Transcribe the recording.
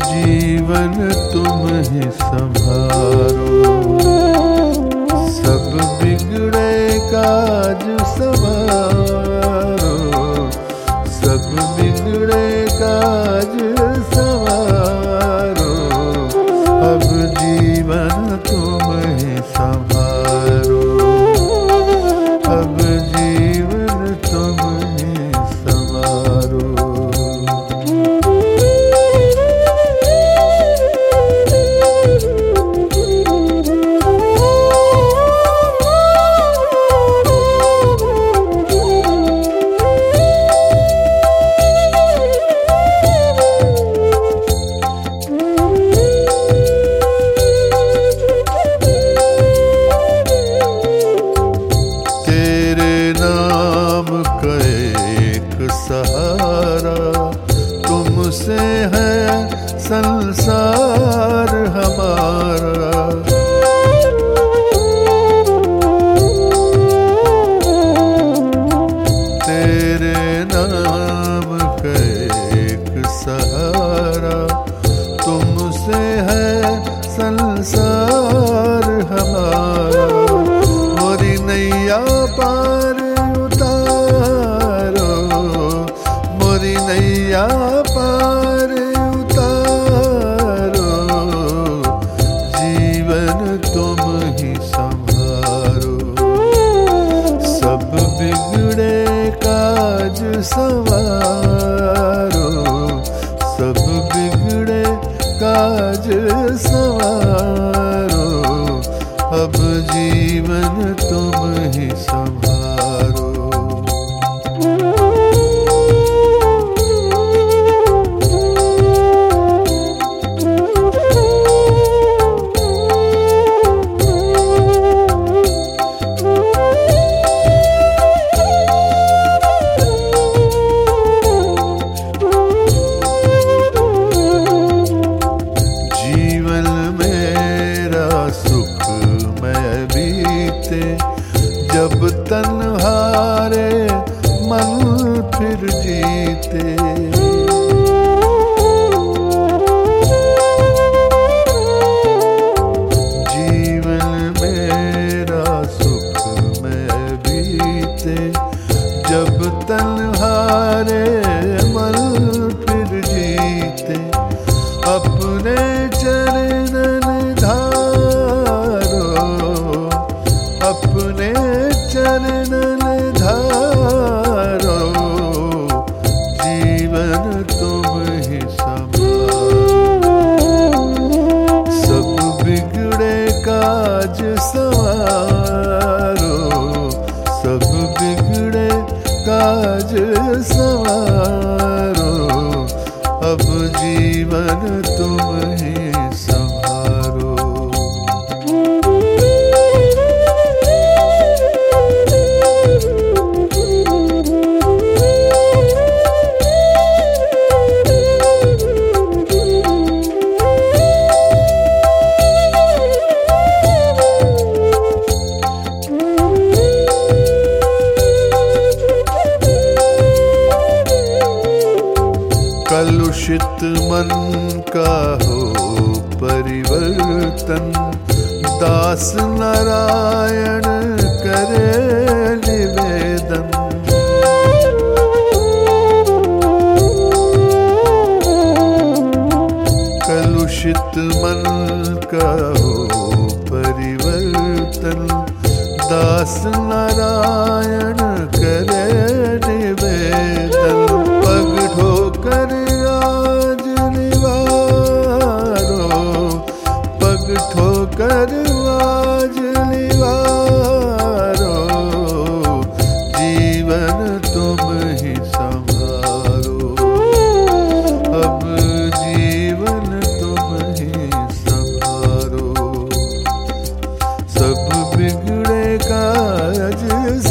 जीवन तुम ही संभारो, सब बिगड़े काज संवारो, सब बिगड़े काज संवारो, अब जीवन तुम ही संभारो, अब जीवन तुम ही संवारो। सहारा तुमसे है संसार हमारा, तेरे नाम का एक सहारा तुमसे है संसार हमारा, मोरी नैया पार नैया पार उतारो, जीवन तुम ही संभारो, सब बिगड़े काज संवारो, सब बिगड़े काज संवारो, अब जीवन तुम ही संभारो। जब तन हारे मन फिर जीते, जीवन मेरा सुख में बीते, जब तन हारे मन फिर जीते, अपने चरणन धारो, अपने चरणन धारो, जीवन तुम ही संभारो, सब बिगड़े काज संवारो, सब बिगड़े काज संवारो, अब जीवन तुम ही संभारो। कलुषित मन का हो परिवर्तन, दास नारायण करे निवेदन, कलुषित मन का हो परिवर्तन, दास नारायण करे निवेदन, पग ठोकर आज निवारो, पग ठोकर आज निवारो, जीवन तुम ही संभारो, अब जीवन तुम ही संभारो, सब बिगड़े काज